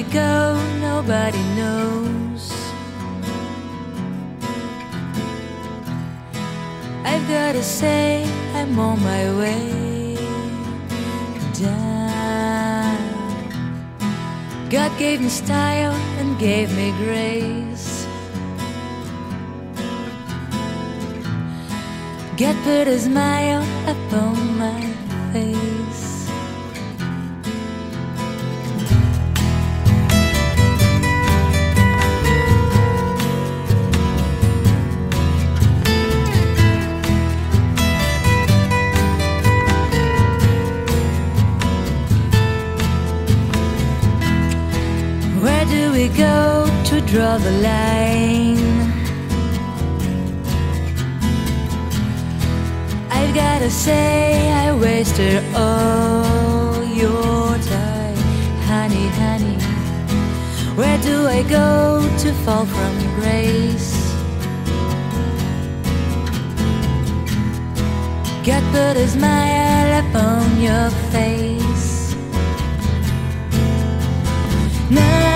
go, nobody knows. I've gotta say, I'm on my way down. God gave me style and gave me grace. God put a smile upon my face. Where do we go to draw the line? I've gotta say I wasted all your time, honey, honey. Where do I go to fall from grace? God put a smile upon your face. Now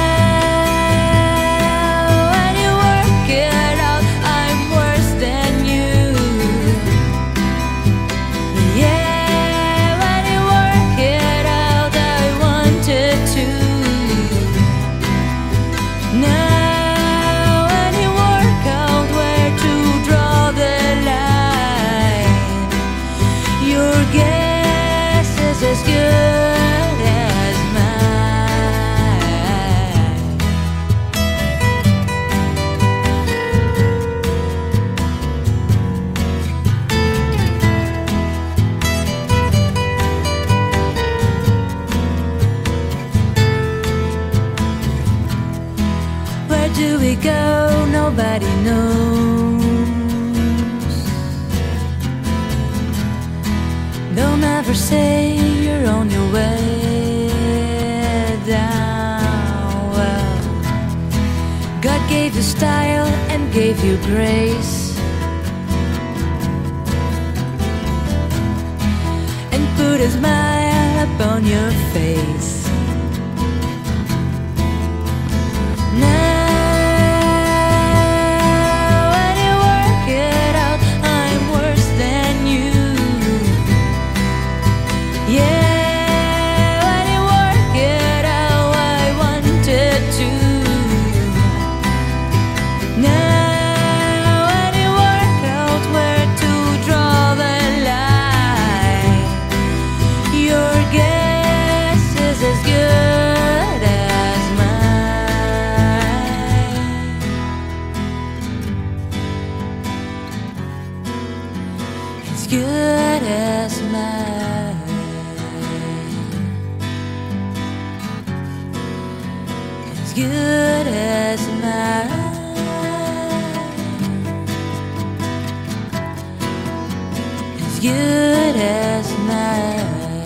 as good as mine. Where do we go? Nobody knows. Don't ever say you're on your way down. Well, God gave you style and gave you grace, and put a smile upon your face. Now as good as mine. As good as mine. As good as mine. As good as mine.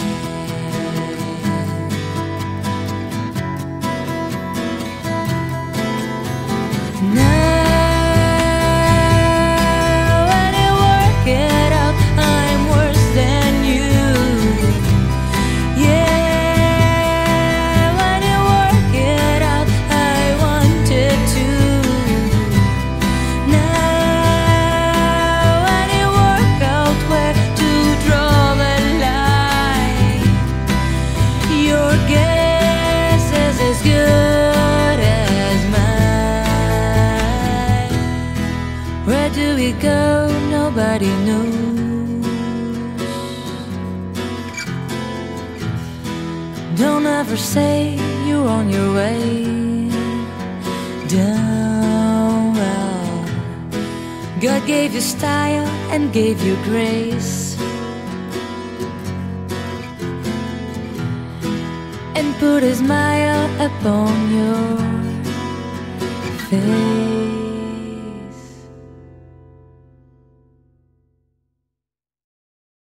Where do we go? Nobody knows. Don't ever say you're on your way down. Well, God gave you style and gave you grace, and put a smile upon your face.